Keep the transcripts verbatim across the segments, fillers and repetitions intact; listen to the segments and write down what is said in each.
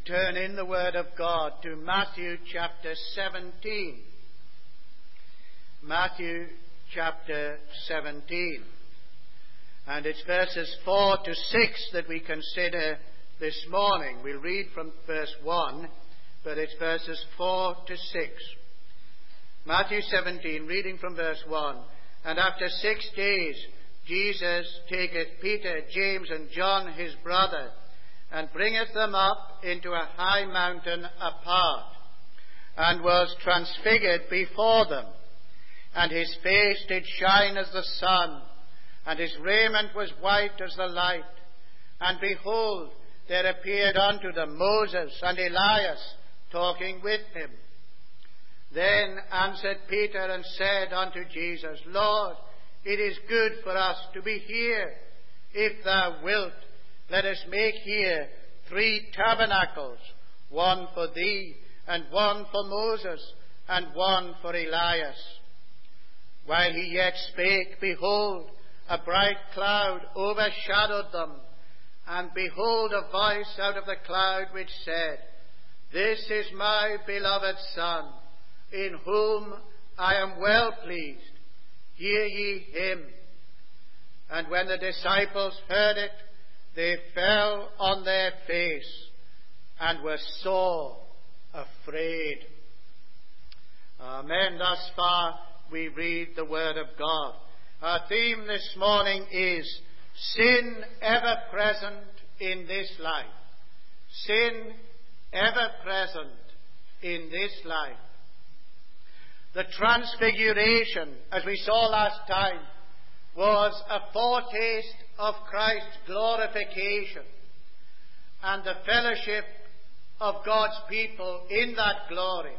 We turn in the Word of God to Matthew chapter seventeen. Matthew chapter seventeen. And it's verses four to six that we consider this morning. We'll read from verse one, but it's verses four to six. Matthew seventeen, reading from verse one. And after six days Jesus taketh Peter, James, and John his brother, and bringeth them up into a high mountain apart, and was transfigured before them. And his face did shine as the sun, and his raiment was white as the light. And behold, there appeared unto them Moses and Elias talking with him. Then answered Peter and said unto Jesus, Lord, it is good for us to be here. If thou wilt, let us make here three tabernacles, one for thee, and one for Moses, and one for Elias. While he yet spake, behold, a bright cloud overshadowed them, and behold, a voice out of the cloud which said, This is my beloved Son, in whom I am well pleased. Hear ye him. And when the disciples heard it, they fell on their face and were sore afraid. Amen. Thus far we read the Word of God. Our theme this morning is sin ever present in this life. Sin ever present in this life. The transfiguration, as we saw last time, was a foretaste of Christ's glorification and the fellowship of God's people in that glory.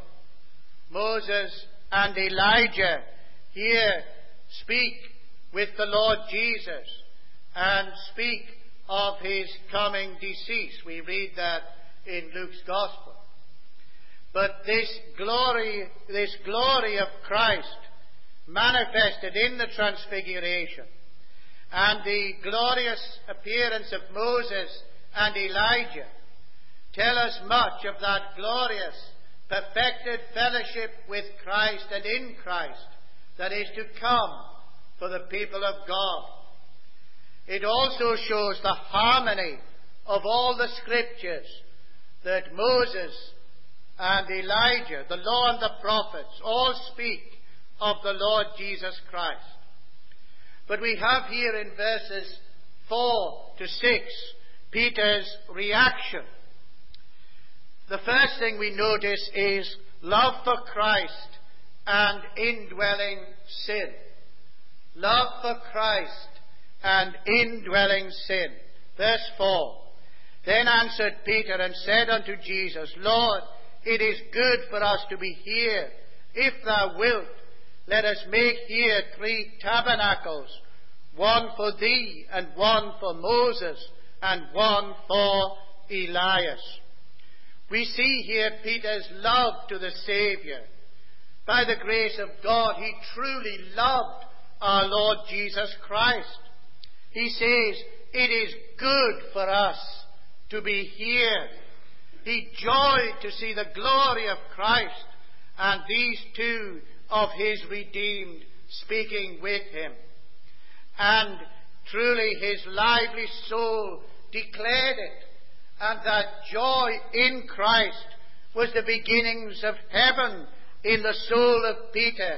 Moses and Elijah here speak with the Lord Jesus and speak of his coming decease. We read that in Luke's Gospel. But this glory, this glory of Christ manifested in the transfiguration, and the glorious appearance of Moses and Elijah tell us much of that glorious, perfected fellowship with Christ and in Christ that is to come for the people of God. It also shows the harmony of all the scriptures, that Moses and Elijah, the law and the prophets, all speak of the Lord Jesus Christ. But we have here in verses four to six Peter's reaction. The first thing we notice is love for Christ and indwelling sin. Love for Christ and indwelling sin. Verse four. Then answered Peter and said unto Jesus, Lord, it is good for us to be here. If thou wilt, let us make here three tabernacles, one for thee, and one for Moses, and one for Elias. We see here Peter's love to the Saviour. By the grace of God, he truly loved our Lord Jesus Christ. He says, it is good for us to be here. He joyed to see the glory of Christ and these two of his redeemed speaking with him. And truly his lively soul declared it, and that joy in Christ was the beginnings of heaven in the soul of Peter.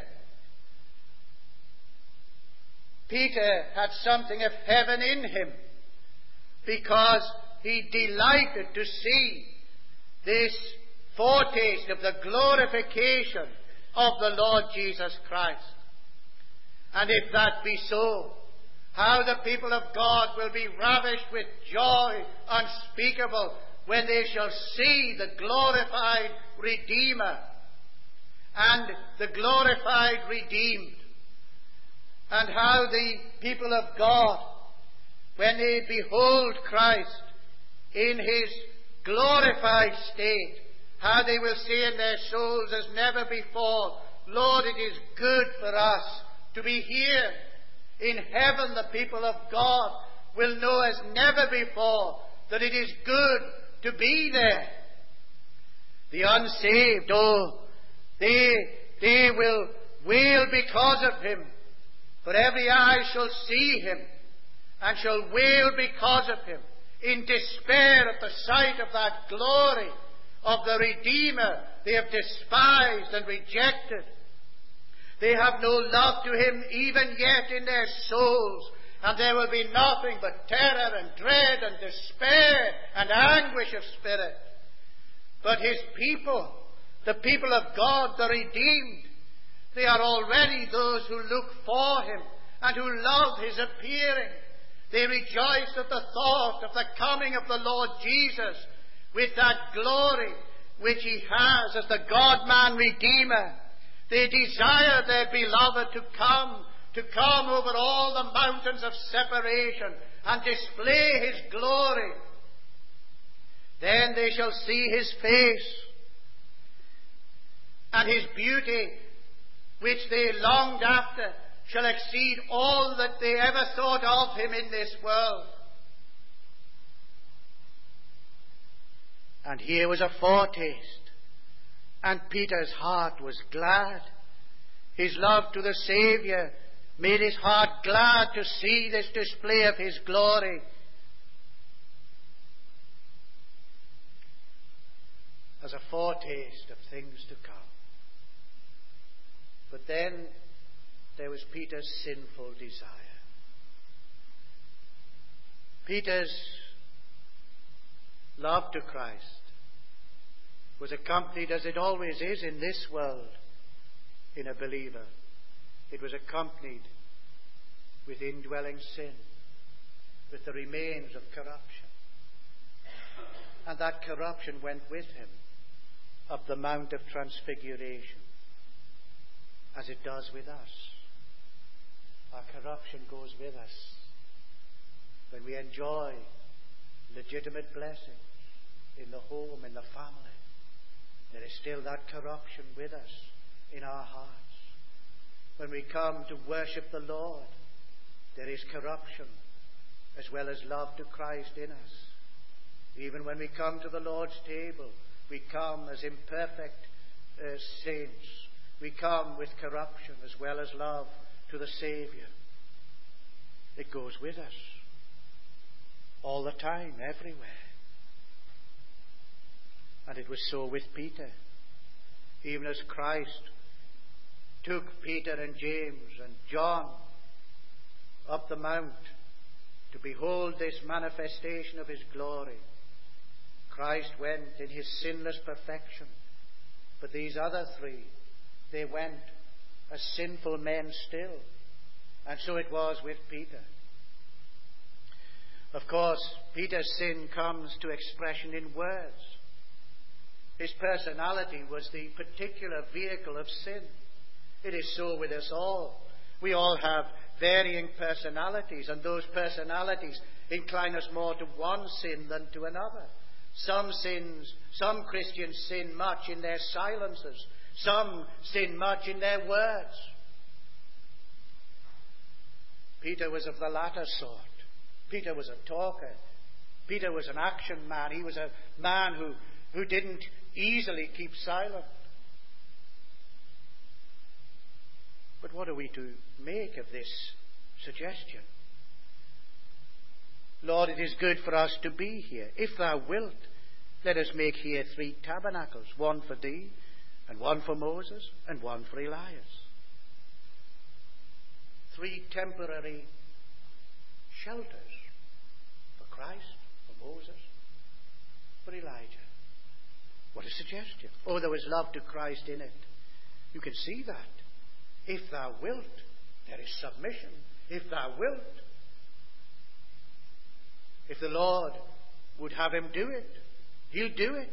Peter had something of heaven in him, because he delighted to see this foretaste of the glorification of the Lord Jesus Christ. And if that be so, how the people of God will be ravished with joy unspeakable when they shall see the glorified Redeemer and the glorified redeemed. And how the people of God, when they behold Christ in his glorified state, how they will say in their souls as never before, Lord, it is good for us to be here. In heaven, the people of God will know as never before that it is good to be there. The unsaved, oh, they, they will wail because of him. For every eye shall see him, and shall wail because of him, in despair at the sight of that glory of the Redeemer they have despised and rejected. They have no love to him even yet in their souls, and there will be nothing but terror and dread and despair and anguish of spirit. But his people, the people of God, the redeemed, they are already those who look for him and who love his appearing. They rejoice at the thought of the coming of the Lord Jesus with that glory which he has as the God-man Redeemer. They desire their beloved to come, to come over all the mountains of separation and display his glory. Then they shall see his face, and his beauty, which they longed after, shall exceed all that they ever thought of him in this world. And here was a foretaste, and Peter's heart was glad. His love to the Saviour made his heart glad to see this display of his glory. As a foretaste of things to come. But then there was Peter's sinful desire. Peter's love to Christ was accompanied, as it always is in this world, in a believer. It was accompanied with indwelling sin, with the remains of corruption. And that corruption went with him up the Mount of Transfiguration, as it does with us. Our corruption goes with us. When we enjoy legitimate blessings in the home, in the family, there is still that corruption with us in our hearts. When we come to worship the Lord, there is corruption as well as love to Christ in us. Even when we come to the Lord's table, we come as imperfect uh, saints. We come with corruption as well as love to the Saviour. It goes with us all the time, everywhere. And it was so with Peter. Even as Christ took Peter and James and John up the mount to behold this manifestation of his glory, Christ went in his sinless perfection. But these other three, they went as sinful men still. And so it was with Peter. Of course, Peter's sin comes to expression in words. His personality was the particular vehicle of sin. It is so with us all. We all have varying personalities, and those personalities incline us more to one sin than to another. Some sins, some Christians sin much in their silences. Some sin much in their words. Peter was of the latter sort. Peter was a talker. Peter was an action man. He was a man who, who didn't easily keep silent. But what are we to make of this suggestion? Lord, it is good for us to be here. If thou wilt, let us make here three tabernacles, one for thee, and one for Moses, and one for Elias. Three temporary shelters for Christ, for Moses, for Elijah. What a suggestion. Oh, there was love to Christ in it. You can see that. If thou wilt, there is submission. If thou wilt. If the Lord would have him do it, he'll do it.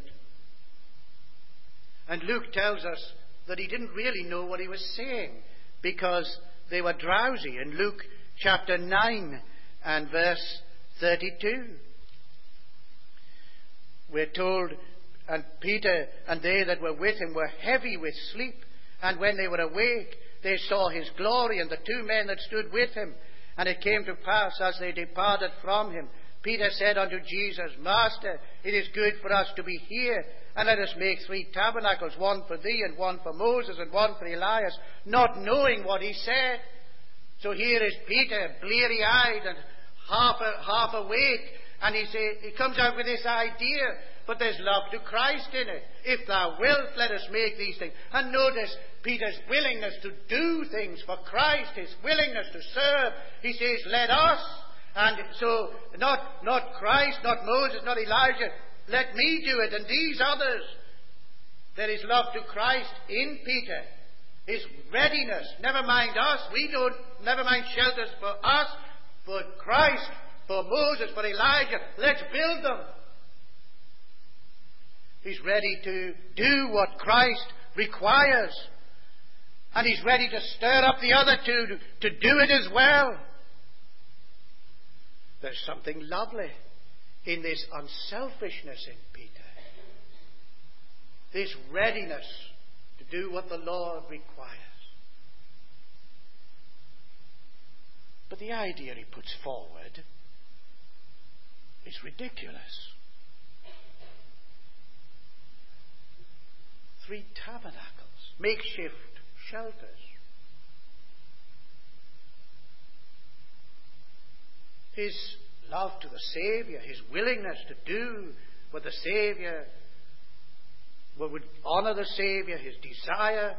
And Luke tells us that he didn't really know what he was saying because they were drowsy in Luke chapter nine and verse thirty-two. We're told, and Peter and they that were with him were heavy with sleep, and when they were awake, they saw his glory and the two men that stood with him. And it came to pass, as they departed from him, Peter said unto Jesus, Master, it is good for us to be here, and let us make three tabernacles, one for thee, and one for Moses, and one for Elias, not knowing what he said. So here is Peter, bleary-eyed and half, half awake, and he, say, he comes out with this idea, but there's love to Christ in it. If thou wilt, let us make these things. And notice Peter's willingness to do things for Christ, his willingness to serve. He says, let us. And so, not, not Christ, not Moses, not Elijah. Let me do it, and these others. There is love to Christ in Peter. His readiness. Never mind us. We don't, never mind shelters for us, for Christ, for Moses, for Elijah. Let's build them. He's ready to do what Christ requires. And he's ready to stir up the other two to, to do it as well. There's something lovely in this unselfishness in Peter. This readiness to do what the Lord requires. But the idea he puts forward is ridiculous. Three tabernacles, makeshift shelters. His love to the Saviour, his willingness to do what the Saviour, what would honour the Saviour, his desire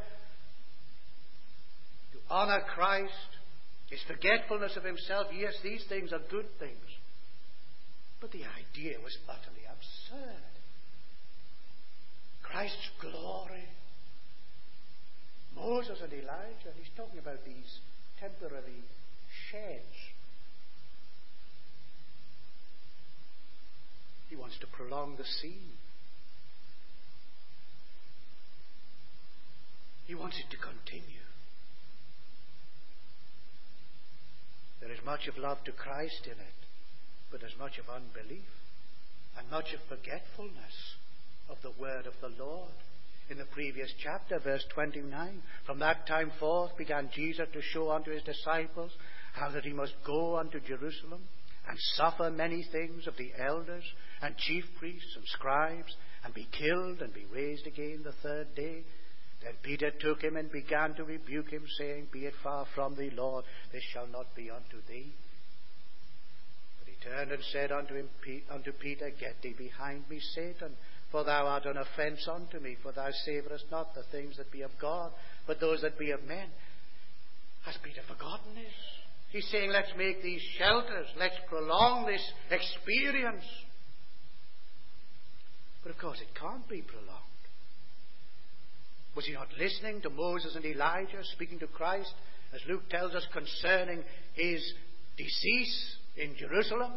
to honour Christ, his forgetfulness of himself. Yes, these things are good things. But the idea was utterly absurd. Christ's glory, Moses and Elijah, he's talking about these temporary sheds. He wants to prolong the scene. He wants it to continue. There is much of love to Christ in it, but there's much of unbelief and much of forgetfulness of the word of the Lord. In the previous chapter, verse twenty-nine, from that time forth began Jesus to show unto his disciples how that he must go unto Jerusalem and suffer many things of the elders and chief priests and scribes, and be killed and be raised again the third day. Then Peter took him and began to rebuke him, saying, Be it far from thee, Lord, this shall not be unto thee. But he turned and said unto him, unto Peter, Get thee behind me, Satan, for thou art an offence unto me, for thou savourest not the things that be of God, but those that be of men. Has Peter forgotten this? He's saying, let's make these shelters, let's prolong this experience. But of course it can't be prolonged. Was he not listening to Moses and Elijah speaking to Christ, as Luke tells us, concerning his decease in Jerusalem?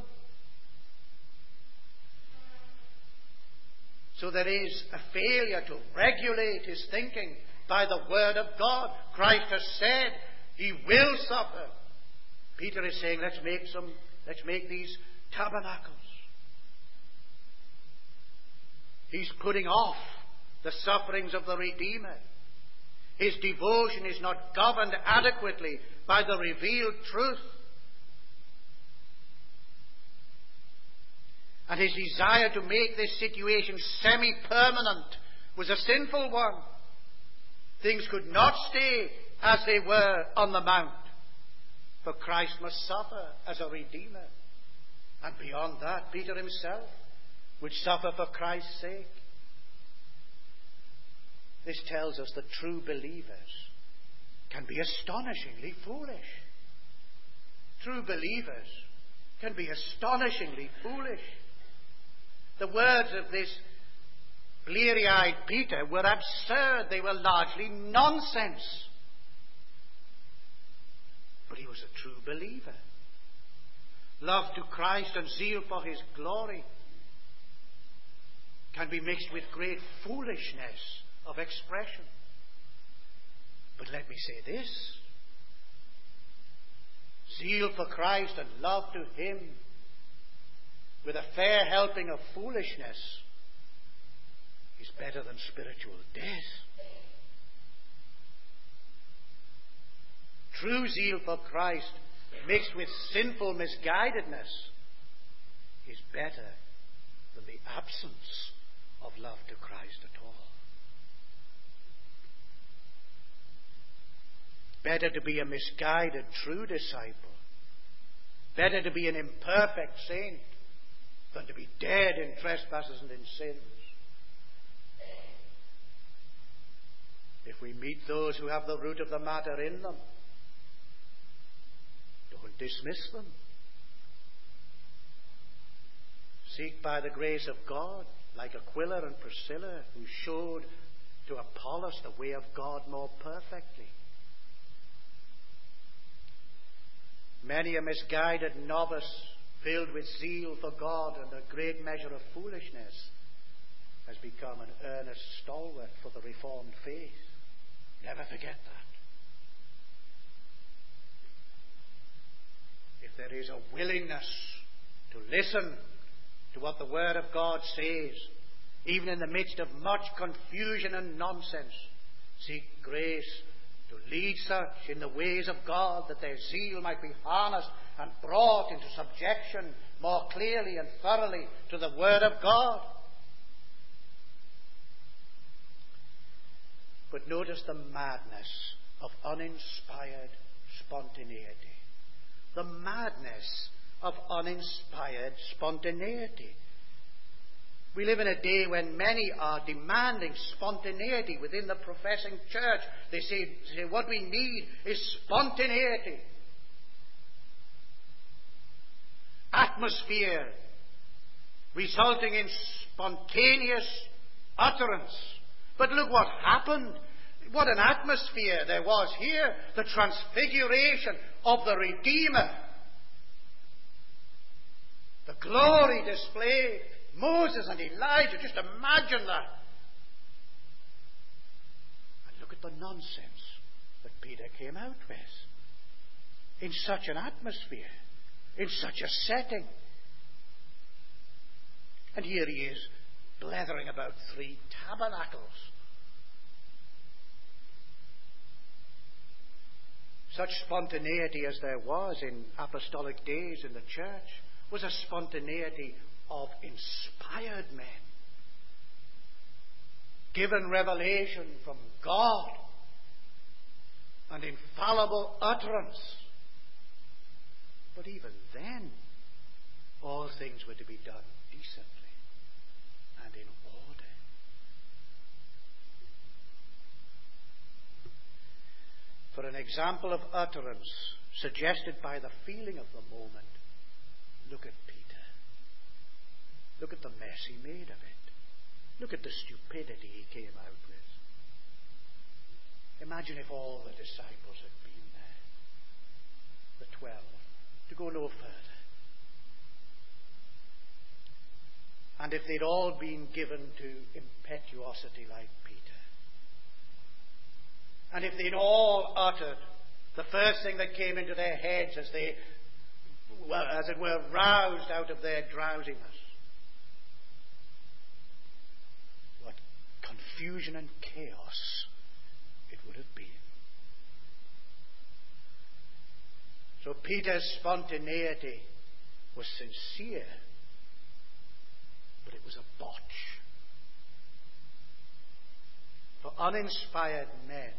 So there is a failure to regulate his thinking by the word of God. Christ has said he will suffer. Peter is saying, let's make some, let's make these tabernacles. He's putting off the sufferings of the Redeemer. His devotion is not governed adequately by the revealed truth. And his desire to make this situation semi-permanent was a sinful one. Things could not stay as they were on the mount, for Christ must suffer as a Redeemer. And beyond that, Peter himself would suffer for Christ's sake. This tells us that true believers can be astonishingly foolish. True believers can be astonishingly foolish. The words of this bleary-eyed Peter were absurd. They were largely nonsense. But he was a true believer. Love to Christ and zeal for his glory can be mixed with great foolishness of expression. But let me say this. Zeal for Christ and love to him with a fair helping of foolishness is better than spiritual death. True zeal for Christ mixed with sinful misguidedness is better than the absence of love to Christ at all. Better to be a misguided true disciple. Better to be an imperfect saint than to be dead in trespasses and in sins. If we meet those who have the root of the matter in them, don't dismiss them. Seek by the grace of God, like Aquila and Priscilla, who showed to Apollos the way of God more perfectly. Many a misguided novice, filled with zeal for God and a great measure of foolishness, has become an earnest stalwart for the Reformed faith. Never forget that. If there is a willingness to listen to what the Word of God says, even in the midst of much confusion and nonsense, seek grace to lead such in the ways of God that their zeal might be harnessed and brought into subjection more clearly and thoroughly to the Word of God. But notice the madness of uninspired spontaneity. The madness of uninspired spontaneity. We live in a day when many are demanding spontaneity within the professing church. They say, say what we need is spontaneity. Atmosphere resulting in spontaneous utterance. But look what happened. What an atmosphere there was here. The transfiguration of the Redeemer. The glory displayed. Moses and Elijah, just imagine that. And look at the nonsense that Peter came out with. In such an atmosphere. In such a setting. And here he is, blethering about three tabernacles. Such spontaneity as there was in apostolic days in the church was a spontaneity of inspired men, given revelation from God and infallible utterance. But even then, all things were to be done decently and in order. For an example of utterance suggested by the feeling of the moment, look at Peter. Look at the mess he made of it. Look at the stupidity he came out with. Imagine if all the disciples had been there. The twelve. To go no further. And if they'd all been given to impetuosity like Peter. And if they'd all uttered the first thing that came into their heads as they, well, as it were, roused out of their drowsiness. What confusion and chaos it would have been. So Peter's spontaneity was sincere, but it was a botch. For uninspired men,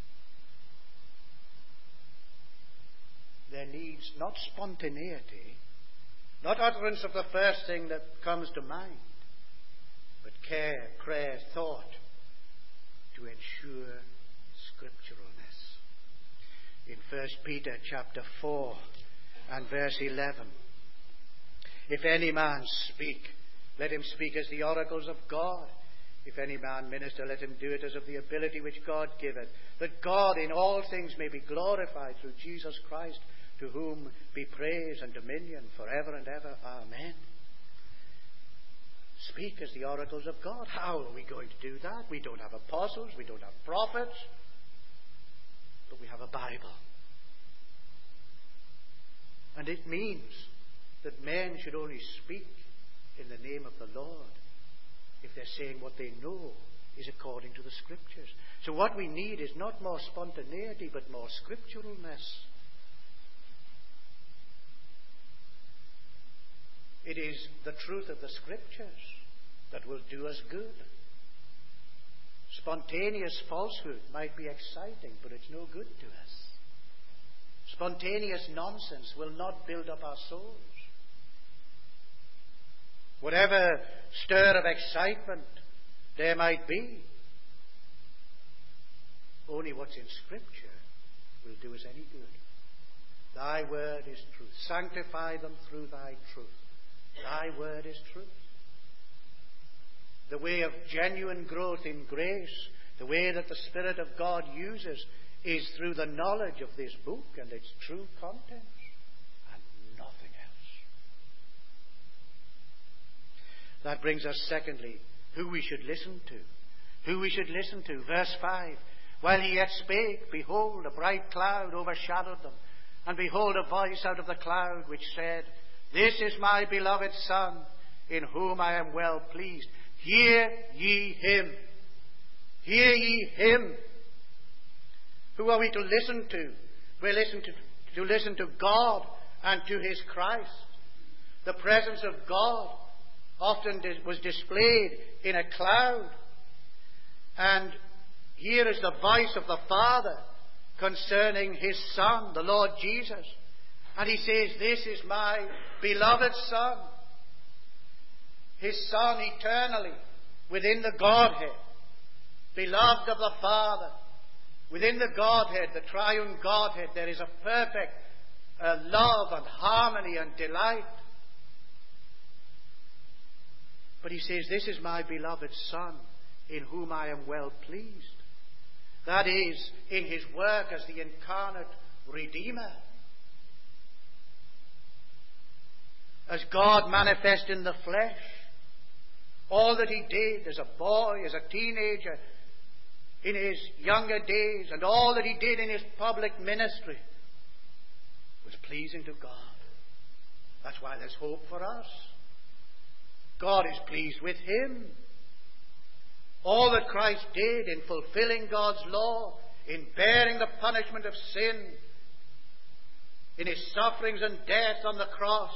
there needs not spontaneity, not utterance of the first thing that comes to mind, but care, prayer, thought to ensure scripturalness. In First Peter chapter four and verse eleven, if any man speak, let him speak as the oracles of God. If any man minister, let him do it as of the ability which God giveth, that God in all things may be glorified through Jesus Christ, to whom be praise and dominion forever and ever. Amen. Speak as the oracles of God. How are we going to do that? We don't have apostles, we don't have prophets, but we have a Bible. And it means that men should only speak in the name of the Lord if they're saying what they know is according to the Scriptures. So what we need is not more spontaneity, but more scripturalness. It is the truth of the Scriptures that will do us good. Spontaneous falsehood might be exciting, but it's no good to us. Spontaneous nonsense will not build up our souls. Whatever stir of excitement there might be, only what's in Scripture will do us any good. Thy word is truth. Sanctify them through thy truth. Thy word is truth. The way of genuine growth in grace, the way that the Spirit of God uses, is through the knowledge of this book and its true contents, and nothing else. That brings us, secondly, who we should listen to. Who we should listen to. Verse five. While he yet spake, behold, a bright cloud overshadowed them. And behold, a voice out of the cloud which said, This is my beloved Son, in whom I am well pleased. Hear ye him. Hear ye him. Who are we to listen to? We listen to, to listen to God and to his Christ. The presence of God often was displayed in a cloud. And here is the voice of the Father concerning his Son, the Lord Jesus. And he says, This is my beloved Son. His Son eternally within the Godhead, beloved of the Father. Within the Godhead, the triune Godhead, there is a perfect uh, love and harmony and delight. But he says, This is my beloved Son, in whom I am well pleased. That is, in his work as the incarnate Redeemer. As God manifest in the flesh. All that he did as a boy, as a teenager, in his younger days, and all that he did in his public ministry was pleasing to God. That's why there's hope for us. God is pleased with him. All that Christ did in fulfilling God's law, in bearing the punishment of sin, in his sufferings and death on the cross,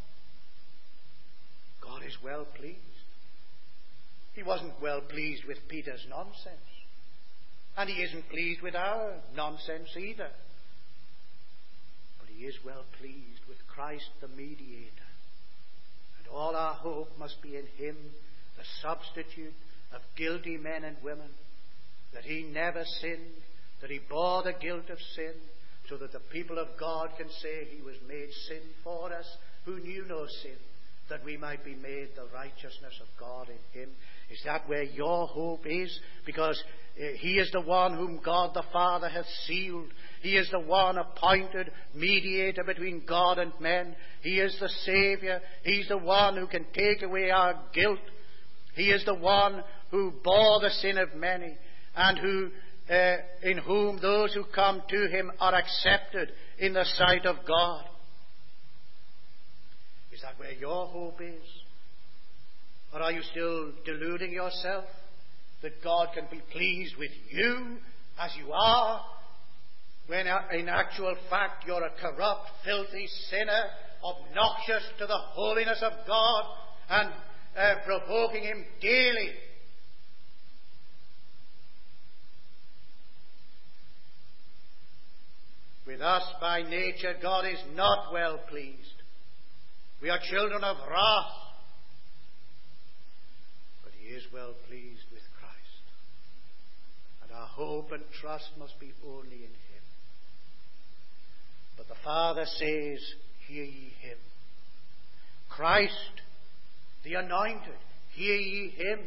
God is well pleased. He wasn't well pleased with Peter's nonsense. And he isn't pleased with our nonsense either. But he is well pleased with Christ the mediator. And all our hope must be in him, the substitute of guilty men and women, that he never sinned, that he bore the guilt of sin, so that the people of God can say he was made sin for us, who knew no sin, that we might be made the righteousness of God in him. Is that where your hope is? Because uh, he is the one whom God the Father hath sealed. He is the one appointed mediator between God and men. He is the Saviour. He's the one who can take away our guilt. He is the one who bore the sin of many, and who, uh, in whom those who come to him are accepted in the sight of God. Is that where your hope is? Or are you still deluding yourself that God can be pleased with you as you are, when in actual fact you're a corrupt, filthy sinner, obnoxious to the holiness of God, and uh, provoking him daily? With us by nature, God is not well pleased. We are children of wrath. But he is well pleased with Christ. And our hope and trust must be only in him. But the Father says, hear ye him. Christ, the anointed, hear ye him.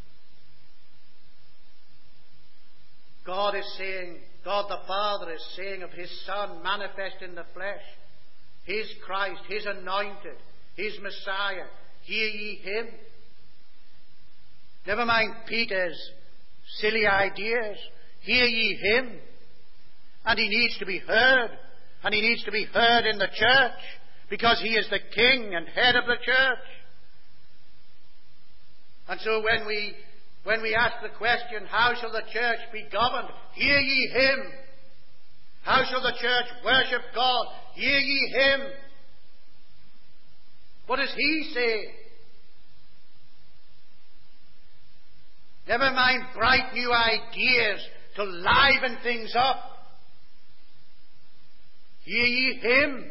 God is saying, God the Father is saying of his Son manifest in the flesh, his Christ, his anointed, his Messiah, hear ye him. Never mind Peter's silly ideas, hear ye him. And he needs to be heard, and he needs to be heard in the church, because he is the king and head of the church. And so when we when we ask the question, how shall the church be governed? Hear ye him. How shall the church worship God? Hear ye him. What does he say? Never mind bright new ideas to liven things up. Hear ye him?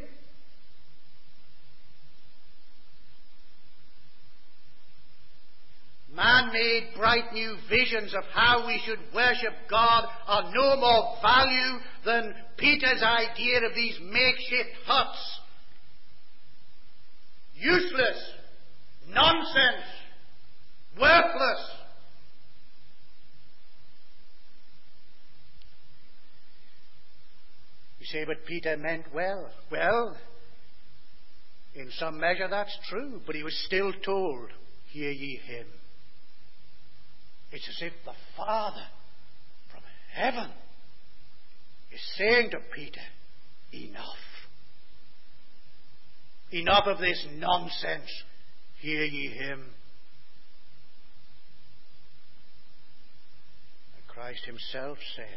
Man-made bright new visions of how we should worship God are no more value than Peter's idea of these makeshift huts. Useless, nonsense, worthless. You say, but Peter meant well. Well, in some measure that's true, but he was still told, hear ye him. It's as if the Father from heaven is saying to Peter, enough. Enough of this nonsense. Hear ye him. And Christ himself said,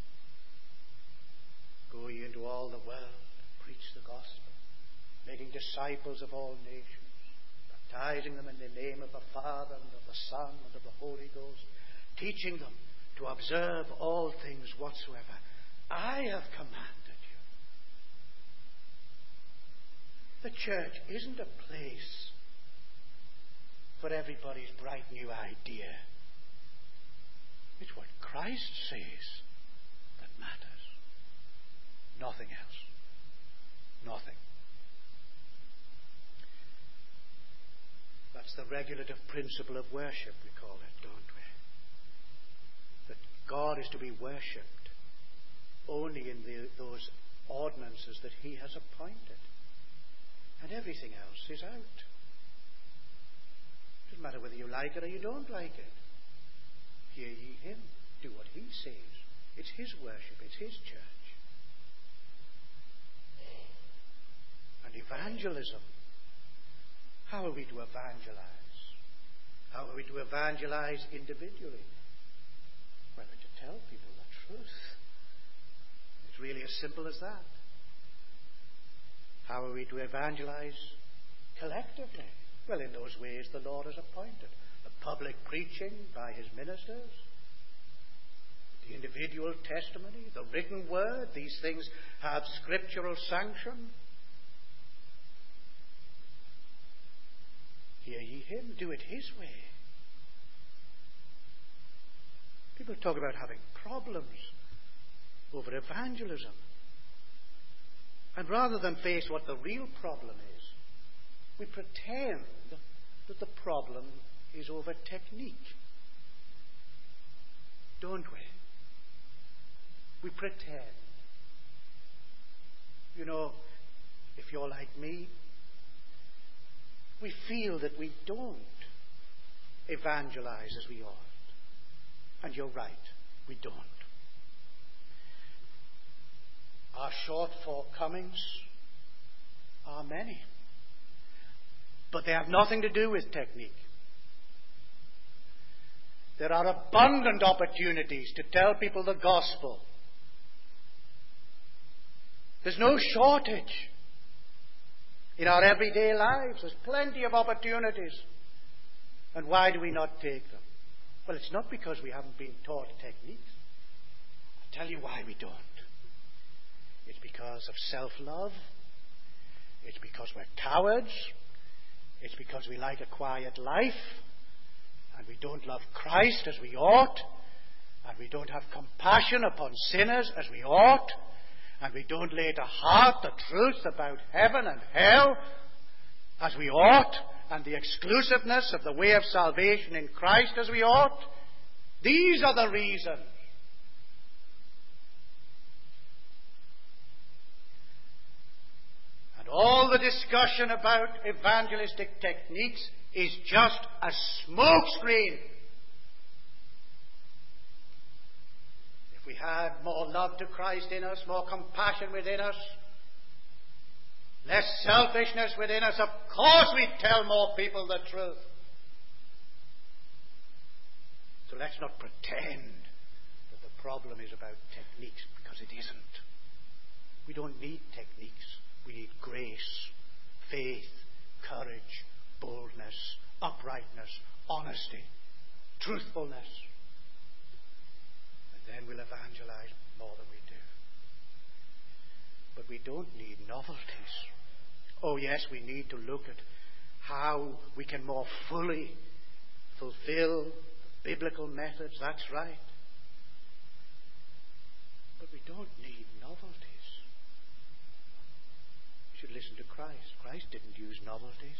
go ye into all the world, preach the gospel, making disciples of all nations, baptizing them in the name of the Father and of the Son and of the Holy Ghost, teaching them to observe all things whatsoever I have commanded you. The church isn't a place for everybody's bright new idea. It's what Christ says that matters. Nothing else. Nothing. That's the regulative principle of worship, we call it, don't we? That God is to be worshipped only in the, those ordinances that he has appointed. And everything else is out. It doesn't matter whether you like it or you don't like it. Hear ye him. Do what he says. It's his worship. It's his church. And evangelism. How are we to evangelize? How are we to evangelize individually? Well, to tell people the truth. It's really as simple as that. How are we to evangelize collectively? Well, in those ways the Lord has appointed. The public preaching by his ministers, the individual testimony, the written word. These things have scriptural sanction. Hear ye him. Do it his way. People talk about having problems over evangelism. And rather than face what the real problem is, we pretend that the problem is over technique. Don't we? We pretend. You know, if you're like me, we feel that we don't evangelize as we ought. And you're right, we don't. Our shortcomings are many. But they have nothing to do with technique. There are abundant opportunities to tell people the gospel. There's no shortage in our everyday lives. There's plenty of opportunities. And why do we not take them? Well, it's not because we haven't been taught techniques. I'll tell you why we don't. It's because of self-love. It's because we're cowards. It's because we like a quiet life. And we don't love Christ as we ought. And we don't have compassion upon sinners as we ought. And we don't lay to heart the truth about heaven and hell as we ought. And the exclusiveness of the way of salvation in Christ as we ought. These are the reasons. And all the discussion about evangelistic techniques is just a smokescreen. If we had more love to Christ in us, more compassion within us, less selfishness within us, of course we'd tell more people the truth. So let's not pretend that the problem is about techniques, because it isn't. We don't need techniques. We need grace, faith, courage, boldness, uprightness, honesty, truthfulness. And then we'll evangelize more than we do. But we don't need novelties. Oh yes, we need to look at how we can more fully fulfill the biblical methods. That's right. But we don't need novelties. You should listen to Christ. Christ didn't use novelties.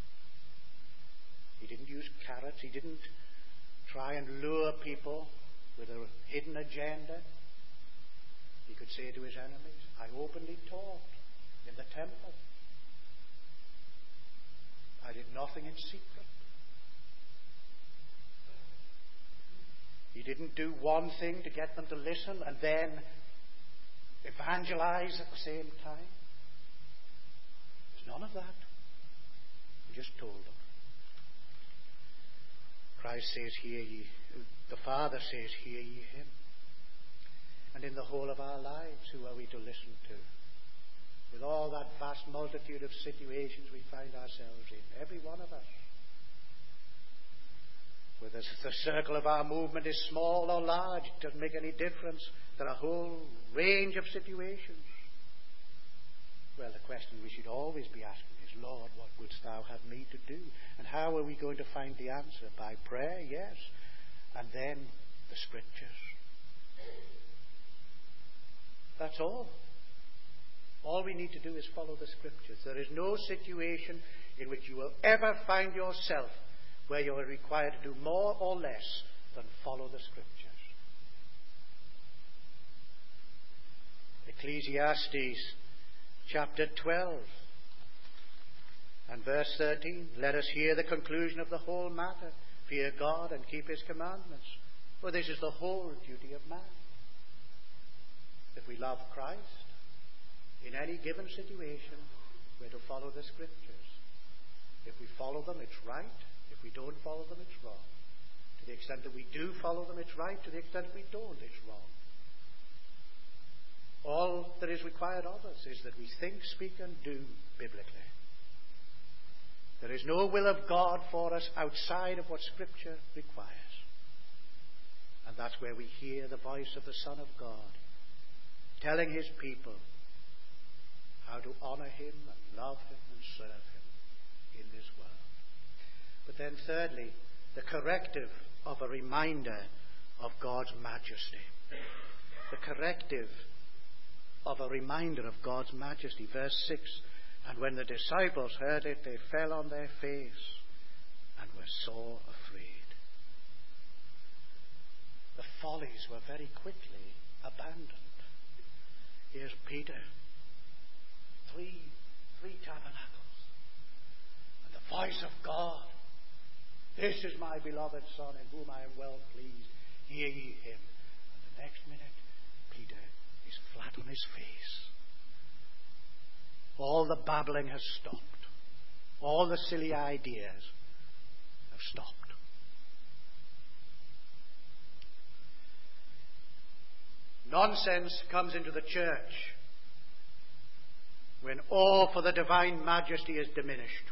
He didn't use carrots. He didn't try and lure people with a hidden agenda. He could say to his enemies, I openly taught in the temple. I did nothing in secret. He didn't do one thing to get them to listen and then evangelize at the same time. There's none of that. He just told them. Christ says, hear ye. The Father says, hear ye him. And in the whole of our lives, who are we to listen to? With all that vast multitude of situations we find ourselves in, every one of us. Whether the circle of our movement is small or large, it doesn't make any difference. There are a whole range of situations. Well, the question we should always be asking is, Lord, what wouldst thou have me to do? And how are we going to find the answer? By prayer, yes. And then the Scriptures. That's all. All we need to do is follow the Scriptures. There is no situation in which you will ever find yourself where you are required to do more or less than follow the Scriptures. Ecclesiastes chapter twelve and verse thirteen. Let us hear the conclusion of the whole matter. Fear God and keep his commandments. For this is the whole duty of man. If we love Christ, in any given situation, we're to follow the Scriptures. If we follow them, it's right. If we don't follow them, it's wrong. To the extent that we do follow them, it's right. To the extent we don't, it's wrong. All that is required of us is that we think, speak, and do biblically. There is no will of God for us outside of what Scripture requires. And that's where we hear the voice of the Son of God telling his people how to honor him and love him and serve him in this world. But then thirdly, the corrective of a reminder of God's majesty. The corrective of a reminder of God's majesty. Verse six, and when the disciples heard it, they fell on their face and were sore afraid. The follies were very quickly abandoned. Here's Peter. Three, three tabernacles. And the voice of God. This is my beloved Son in whom I am well pleased. Hear ye him. And the next minute, Peter is flat on his face. All the babbling has stopped. All the silly ideas have stopped. Nonsense comes into the church when awe for the divine majesty is diminished.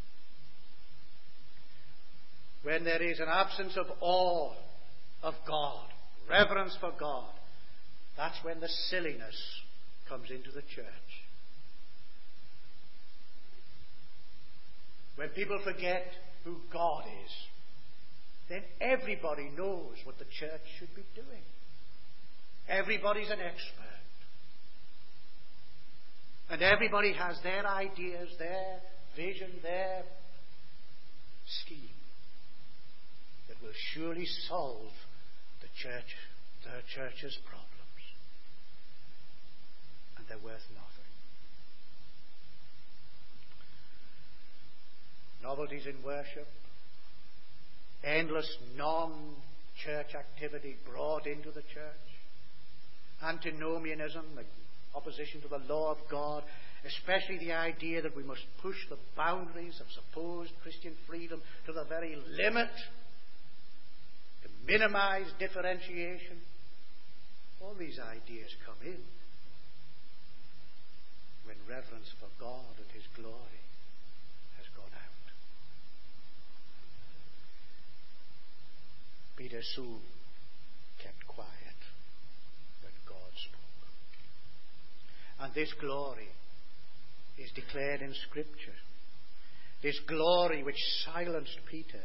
When there is an absence of awe of God, reverence for God, that's when the silliness comes into the church. When people forget who God is, then everybody knows what the church should be doing. Everybody's an expert. And everybody has their ideas, their vision, their scheme that will surely solve the church, the church's problems. And they're worth nothing. Novelties in worship, endless non-church activity brought into the church, antinomianism, the opposition to the law of God, especially the idea that we must push the boundaries of supposed Christian freedom to the very limit to minimize differentiation. All these ideas come in when reverence for God and his glory has gone Peter soon kept quiet when God spoke. And this glory is declared in Scripture. This glory which silenced Peter,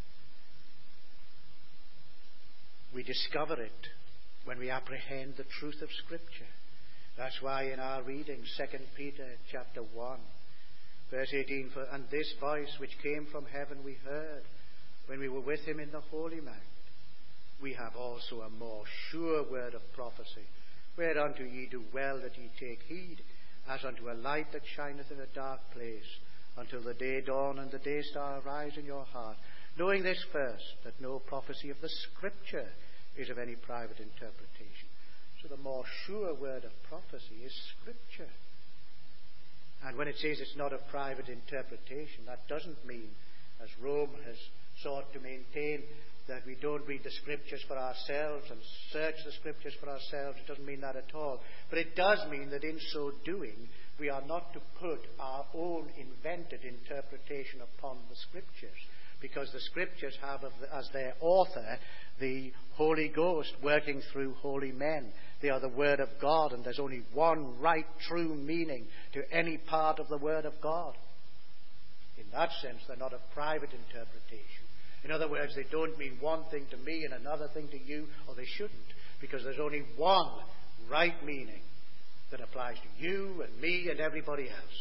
we discover it when we apprehend the truth of Scripture. That's why in our reading, Second Peter chapter one, verse eighteen, for, and this voice which came from heaven we heard when we were with him in the Holy Mount. We have also a more sure word of prophecy, whereunto ye do well that ye take heed, as unto a light that shineth in a dark place, until the day dawn and the day star arise in your heart, knowing this first, that no prophecy of the Scripture is of any private interpretation. So the more sure word of prophecy is Scripture. And when it says it's not of private interpretation, that doesn't mean, as Rome has sought to maintain, that we don't read the Scriptures for ourselves and search the Scriptures for ourselves. It doesn't mean that at all. But it does mean that in so doing, we are not to put our own invented interpretation upon the Scriptures, because the Scriptures have as their author the Holy Ghost working through holy men. They are the Word of God, and there's only one right, true meaning to any part of the Word of God. In that sense, they're not a private interpretation. In other words, they don't mean one thing to me and another thing to you, or they shouldn't, because there's only one right meaning that applies to you and me and everybody else.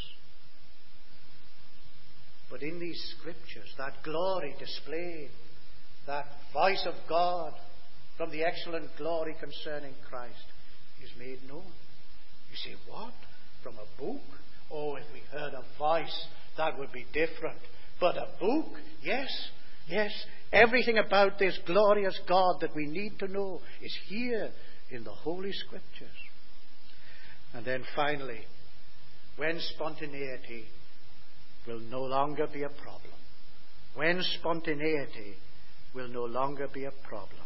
But in these Scriptures, that glory displayed, that voice of God from the excellent glory concerning Christ is made known. You say, what? From a book? Oh, if we heard a voice, that would be different. But a book? Yes, yes. Everything about this glorious God that we need to know is here in the Holy Scriptures. And then finally, when spontaneity will no longer be a problem. When spontaneity will no longer be a problem.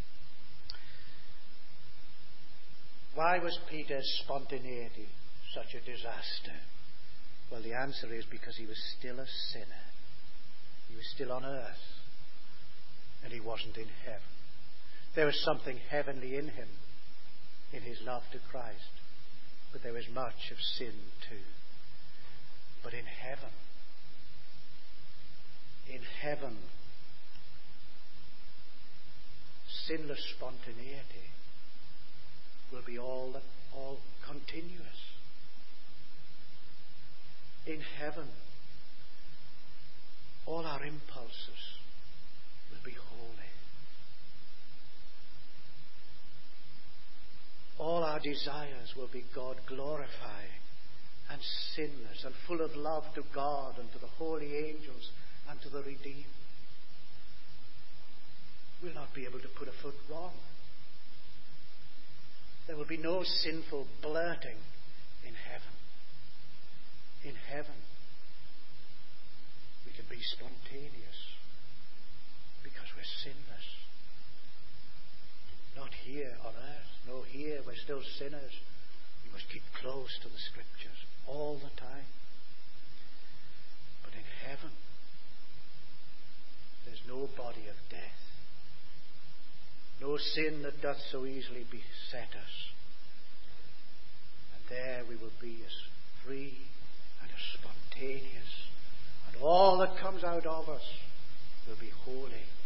Why was Peter's spontaneity such a disaster? Well, the answer is because he was still a sinner. He was still on earth. And he wasn't in heaven. There was something heavenly in him, in his love to Christ. But there was much of sin too. But in heaven, in heaven, sinless spontaneity will be all, all continuous. In heaven, all our impulses will be holy. All our desires will be God glorifying and sinless and full of love to God and to the holy angels and to the redeemed. We'll not be able to put a foot wrong. There will be no sinful blurting in heaven. In heaven, we can be spontaneous because we're sinless. Not here on earth. No, here we're still sinners. We must keep close to the Scriptures all the time. But in heaven, there's no body of death. No sin that doth so easily beset us. And there we will be as free and as spontaneous. And all that comes out of us will be holy